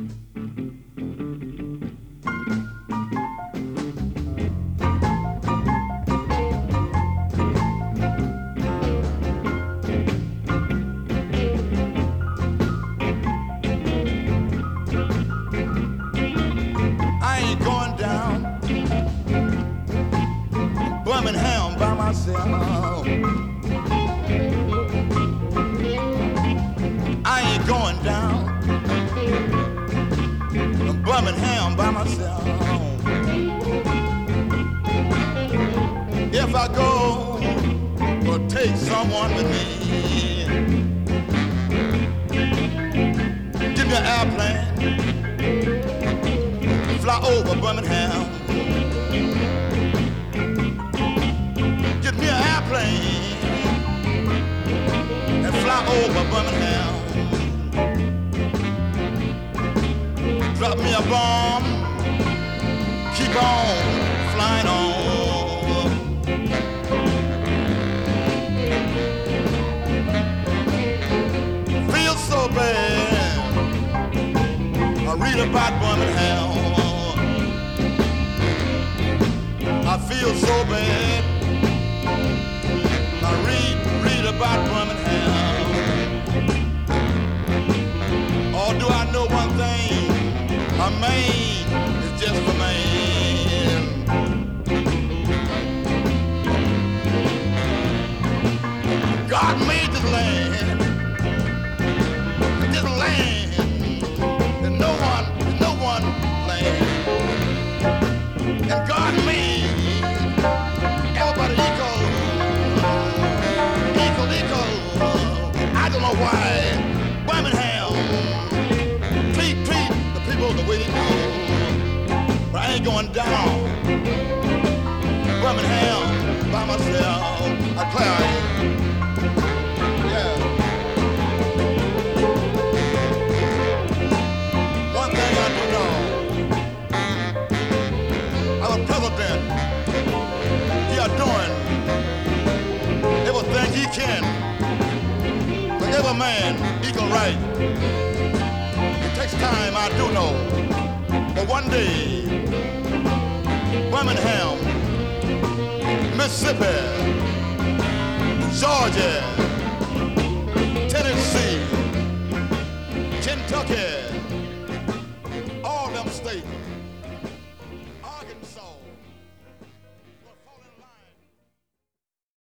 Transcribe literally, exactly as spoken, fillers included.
I ain't going down Birmingham by myself. I ain't going down Birmingham by myself. If I go, will take someone with me. Give me an airplane, fly over Birmingham. Get me an airplane and fly over Birmingham. Drop me a bomb, keep on flying on. Feel so bad, I read about Birmingham. I feel so bad, I read, read about Birmingham. Or do I know one thing? A man is just a man. God made this land, this land, and no one, no one land. And God made everybody equal, equal, equal. I don't know why Birmingham treat, treat the people the way they do. But I ain't going down Birmingham by myself. I declare I ain't. Yeah. One thing I do know, our president, he are doing everything he can for every man equal right. It takes time, I do know, but one day, Birmingham, Mississippi, Georgia, Tennessee, Kentucky,